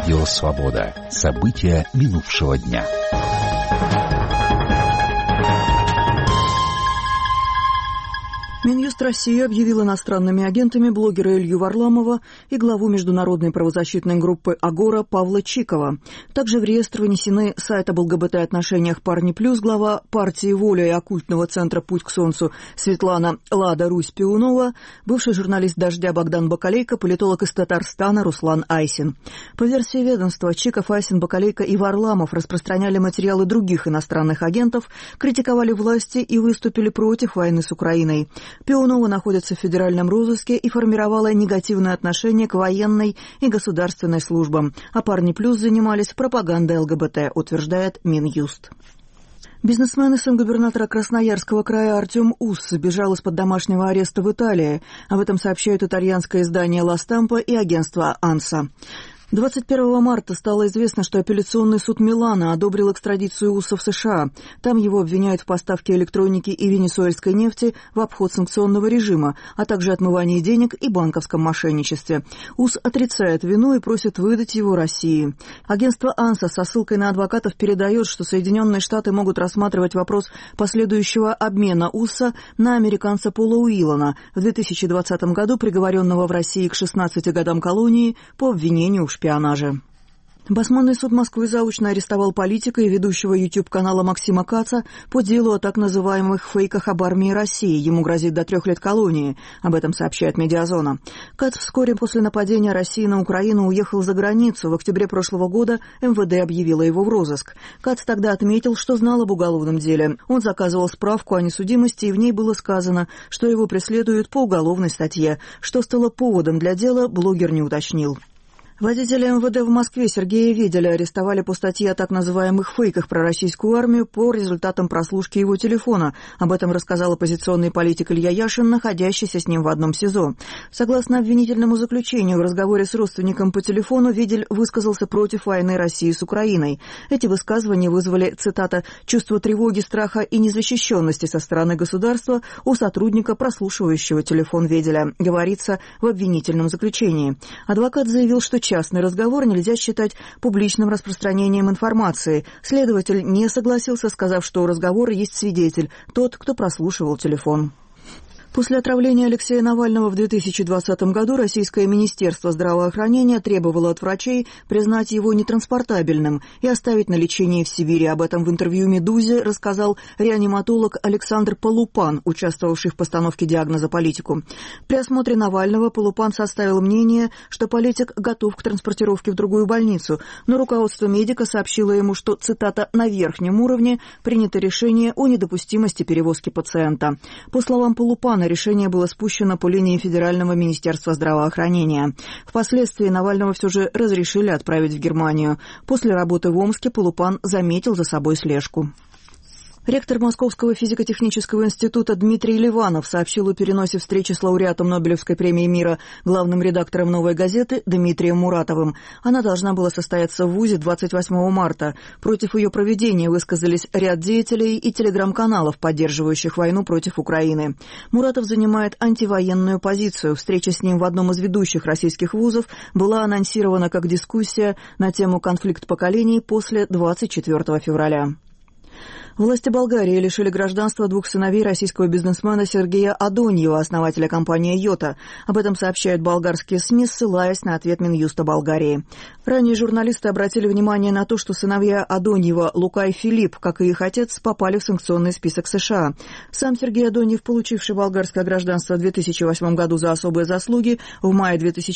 Радио «Свобода». События минувшего дня. Минюст России объявил иностранными агентами блогера Илью Варламова и главу международной правозащитной группы «Агора» Павла Чикова. Также в реестр внесены сайт об ЛГБТ-отношениях «Парни Плюс», глава партии «Воля» и оккультного центра «Путь к солнцу» Светлана «Лада Русь-Пиунова», бывший журналист «Дождя» Богдан Бакалейко, политолог из Татарстана Руслан Айсин. По версии ведомства, Чиков, Айсин, Бакалейко и Варламов распространяли материалы других иностранных агентов, критиковали власти и выступили против войны с Украиной. Пиунова находится в федеральном розыске и формировала негативное отношение к военной и государственной службам, а «Парни Плюс» занимались пропагандой ЛГБТ, утверждает Минюст. Бизнесмен и сын губернатора Красноярского края Артем Ус сбежал из-под домашнего ареста в Италии. Об этом сообщают итальянское издание «Ла Стампа» и агентство «Анса». 21 марта стало известно, что апелляционный суд Милана одобрил экстрадицию Уса в США. Там его обвиняют в поставке электроники и венесуэльской нефти в обход санкционного режима, а также отмывании денег и банковском мошенничестве. Ус отрицает вину и просит выдать его России. Агентство «Анса» со ссылкой на адвокатов передает, что Соединенные Штаты могут рассматривать вопрос последующего обмена Уса на американца Пола Уиллана, в 2020 году приговоренного в России к 16 годам колонии по обвинению в шпионаже. Басманный суд Москвы заочно арестовал политика и ведущего YouTube-канала Максима Каца по делу о так называемых фейках об армии России. Ему грозит до 3 лет колонии. Об этом сообщает «Медиазона». Кац вскоре после нападения России на Украину уехал за границу. В октябре прошлого года МВД объявило его в розыск. Кац тогда отметил, что знал об уголовном деле. Он заказывал справку о несудимости, и в ней было сказано, что его преследуют по уголовной статье. Что стало поводом для дела, блогер не уточнил. Водителя МВД в Москве Сергея Веделя арестовали по статье о так называемых фейках про российскую армию по результатам прослушки его телефона. Об этом рассказал оппозиционный политик Илья Яшин, находящийся с ним в одном СИЗО. Согласно обвинительному заключению, в разговоре с родственником по телефону Ведель высказался против войны России с Украиной. Эти высказывания вызвали, цитата, «чувство тревоги, страха и незащищенности со стороны государства у сотрудника, прослушивающего телефон Веделя», говорится в обвинительном заключении. Адвокат заявил, что частный разговор нельзя считать публичным распространением информации. Следователь не согласился, сказав, что у разговора есть свидетель, тот, кто прослушивал телефон. После отравления Алексея Навального в 2020 году Российское министерство здравоохранения требовало от врачей признать его нетранспортабельным и оставить на лечении в Сибири. Об этом в интервью «Медузе» рассказал реаниматолог Александр Полупан, участвовавший в постановке диагноза политику. При осмотре Навального Полупан составил мнение, что политик готов к транспортировке в другую больницу, но руководство медика сообщило ему, что, цитата, «на верхнем уровне принято решение о недопустимости перевозки пациента». По словам Полупана, решение было спущено по линии Федерального министерства здравоохранения. Впоследствии Навального все же разрешили отправить в Германию. После работы в Омске Полупан заметил за собой слежку. Ректор Московского физико-технического института Дмитрий Ливанов сообщил о переносе встречи с лауреатом Нобелевской премии мира, главным редактором «Новой газеты» Дмитрием Муратовым. Она должна была состояться в ВУЗе 28 марта. Против ее проведения высказались ряд деятелей и телеграм-каналов, поддерживающих войну против Украины. Муратов занимает антивоенную позицию. Встреча с ним в одном из ведущих российских вузов была анонсирована как дискуссия на тему «Конфликт поколений» после 24 февраля. Власти Болгарии лишили гражданства 2 сыновей российского бизнесмена Сергея Адоньева, основателя компании «Йота». Об этом сообщают болгарские СМИ, ссылаясь на ответ Минюста Болгарии. Ранее журналисты обратили внимание на то, что сыновья Адоньева, Лука и Филипп, как и их отец, попали в санкционный список США. Сам Сергей Адоньев, получивший болгарское гражданство в 2008 году за особые заслуги, в мае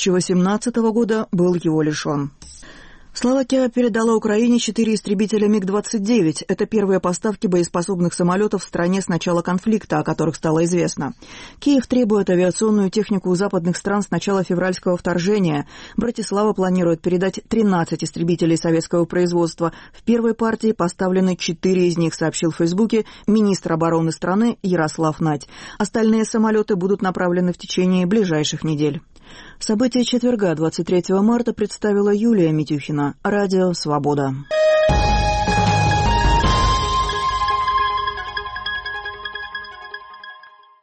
2018 года был его лишен. Словакия передала Украине 4 истребителя МиГ-29. Это первые поставки боеспособных самолетов в стране с начала конфликта, о которых стало известно. Киев требует авиационную технику у западных стран с начала февральского вторжения. Братислава планирует передать 13 истребителей советского производства. В первой партии поставлены 4 из них, сообщил в Фейсбуке министр обороны страны Ярослав Надь. Остальные самолеты будут направлены в течение ближайших недель. События четверга, 23 марта, представила Юлия Митюхина. Радио «Свобода».